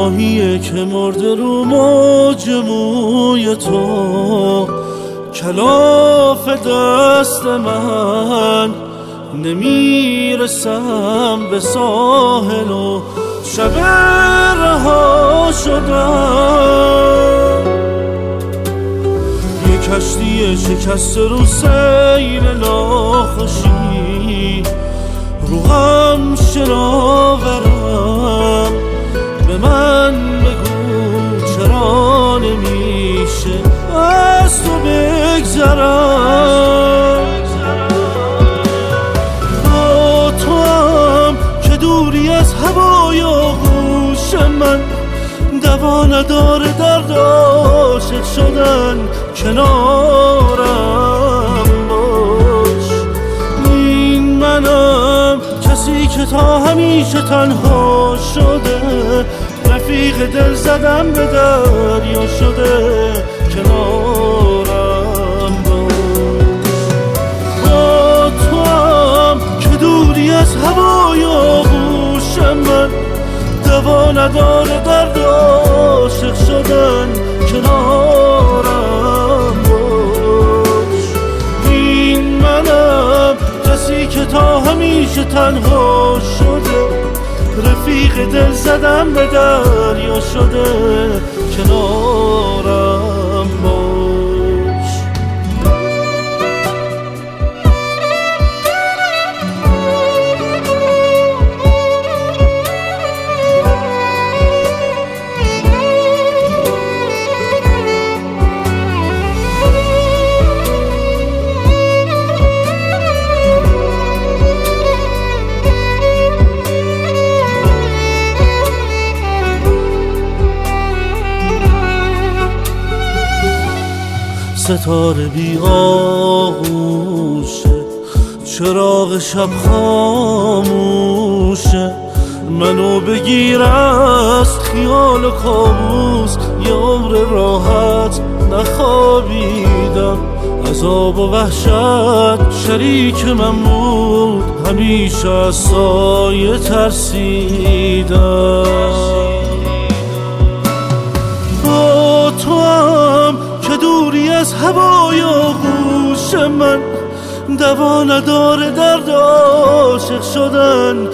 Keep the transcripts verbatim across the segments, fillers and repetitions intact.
ماهیه که مرده رو موج موی تو، کلاف دست من نمیرسم به ساحل و شب رها شدم. یه کشتی شکسته رو سیل لاخوشی، روحم شناورم به من بگو چرا نمیشه از تو بگذرم. با تو هم که دوری از هوای آغوش من، دوا نداره درد عاشق شدن، کنارم باش. این منم کسی که تا همیشه تنها شده، رفیق دل زدم به دریا شده، کنارم باش. با تو هم که دوری از هوای آغوش من، دوا نداره درد عاشق شدن، کنارم باش. این منم کسی که تا همیشه تنها شده، رفیق دل زدم به دریا شده، کنارم باش. ستاره بی آغوشه، چراغ شب خاموشه، منو بگیر از خیال و کابوس. یه عمر راحت نخوابیدم، عذاب و وحشت شریک من بود، همیشه از سایه ترسیدم. با تو هم که دوری از هوای آغوش من، دوا نداره درد عاشق شدن،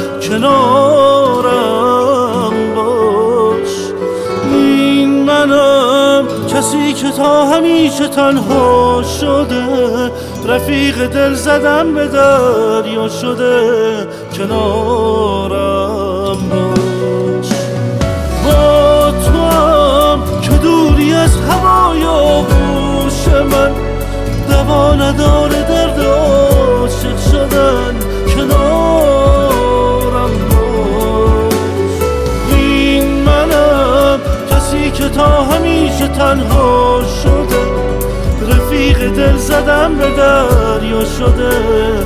کنارم باش. این منم کسی که تا همیشه تنها شده، رفیق دل زدم به دریا شده، کنارم باش. با تو هم که دوری از هوای آغوش من، دوا نداره درد عاشق شدن، کنارم باش. این منم کسی که تا همیشه تنها شده، رفیق دل زدم به دریا شده،